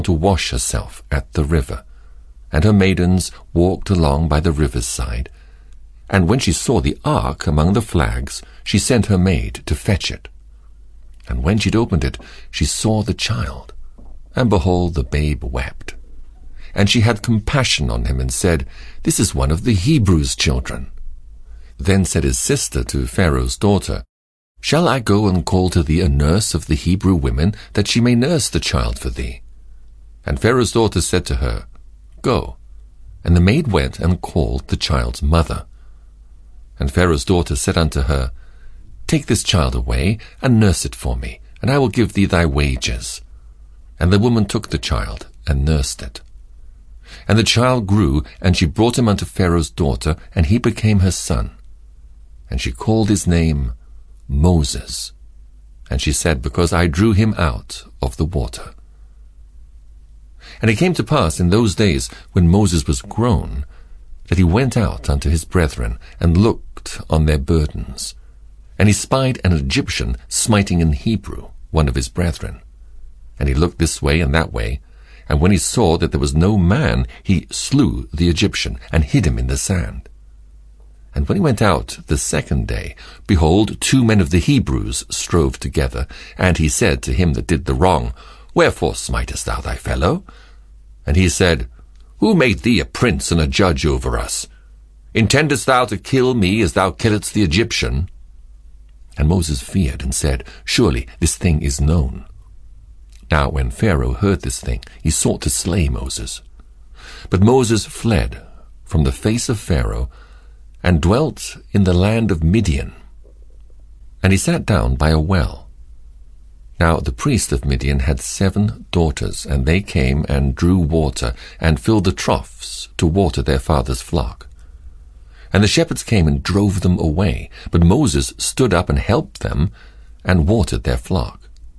to wash herself at the river, and her maidens walked along by the river's side. And when she saw the ark among the flags, she sent her maid to fetch it. And when she'd opened it, she saw the child, and behold, the babe wept. And she had compassion on him, and said, This is one of the Hebrews' children. Then said his sister to Pharaoh's daughter, Shall I go and call to thee a nurse of the Hebrew women, that she may nurse the child for thee? And Pharaoh's daughter said to her, Go. And the maid went and called the child's mother. And Pharaoh's daughter said unto her, Take this child away, and nurse it for me, and I will give thee thy wages. And the woman took the child, and nursed it. And the child grew, and she brought him unto Pharaoh's daughter, and he became her son. And she called his name Moses. And she said, Because I drew him out of the water. And it came to pass in those days, when Moses was grown, that he went out unto his brethren, and looked on their burdens. And he spied an Egyptian smiting an Hebrew, one of his brethren. And he looked this way and that way, and when he saw that there was no man, he slew the Egyptian, and hid him in the sand. And when he went out the second day, behold, 2 men of the Hebrews strove together. And he said to him that did the wrong, Wherefore smitest thou thy fellow? And he said, Who made thee a prince and a judge over us? Intendest thou to kill me as thou killedst the Egyptian? And Moses feared, and said, Surely this thing is known. Now when Pharaoh heard this thing, he sought to slay Moses. But Moses fled from the face of Pharaoh, and dwelt in the land of Midian. And he sat down by a well. Now the priest of Midian had 7 daughters, and they came and drew water, and filled the troughs to water their father's flock. And the shepherds came and drove them away, but Moses stood up and helped them, and watered their flock.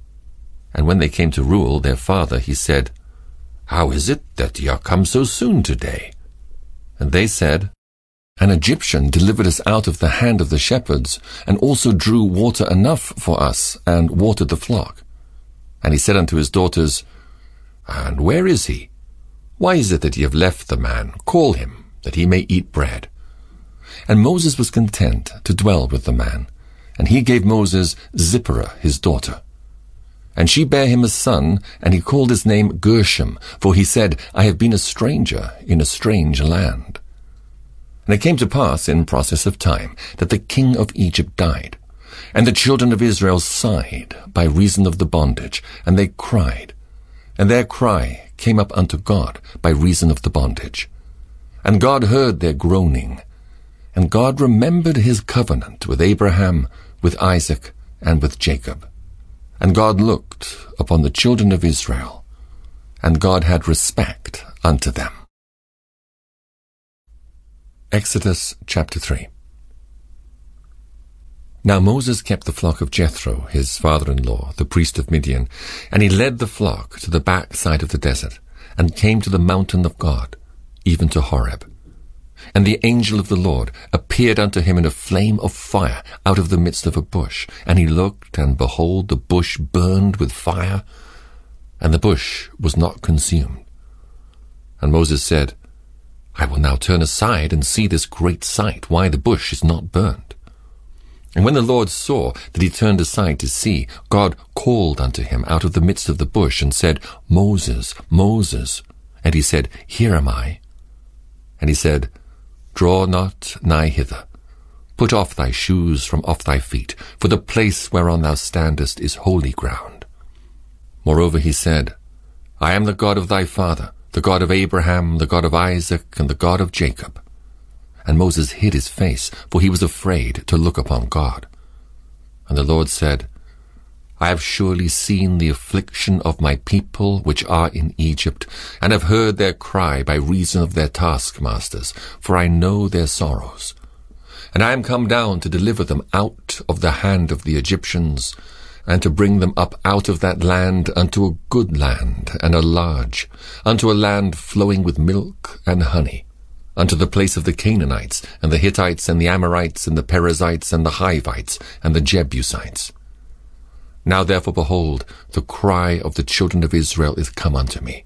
And when they came to rule their father, he said, How is it that ye are come so soon today? And they said, An Egyptian delivered us out of the hand of the shepherds, and also drew water enough for us, and watered the flock. And he said unto his daughters, And where is he? Why is it that ye have left the man? Call him, that he may eat bread. And Moses was content to dwell with the man, and he gave Moses Zipporah his daughter. And she bare him a son, and he called his name Gershom, for he said, I have been a stranger in a strange land. And it came to pass in process of time that the king of Egypt died, and the children of Israel sighed by reason of the bondage, and they cried, and their cry came up unto God by reason of the bondage. And God heard their groaning, and God remembered his covenant with Abraham, with Isaac, and with Jacob. And God looked upon the children of Israel, and God had respect unto them. Exodus chapter 3. Now Moses kept the flock of Jethro, his father-in-law, the priest of Midian, and he led the flock to the back side of the desert, and came to the mountain of God, even to Horeb. And the angel of the Lord appeared unto him in a flame of fire out of the midst of a bush. And he looked, and behold, the bush burned with fire, and the bush was not consumed. And Moses said, I will now turn aside and see this great sight, why the bush is not burned. And when the Lord saw that he turned aside to see, God called unto him out of the midst of the bush, and said, Moses, Moses. And he said, Here am I. And he said, Draw not nigh hither. Put off thy shoes from off thy feet, for the place whereon thou standest is holy ground. Moreover he said, I am the God of thy father, the God of Abraham, the God of Isaac, and the God of Jacob. And Moses hid his face, for he was afraid to look upon God. And the Lord said, I have surely seen the affliction of my people which are in Egypt, and have heard their cry by reason of their taskmasters, for I know their sorrows. And I am come down to deliver them out of the hand of the Egyptians, and to bring them up out of that land unto a good land, and a large, unto a land flowing with milk and honey, unto the place of the Canaanites, and the Hittites, and the Amorites, and the Perizzites, and the Hivites, and the Jebusites. Now therefore, behold, the cry of the children of Israel is come unto me.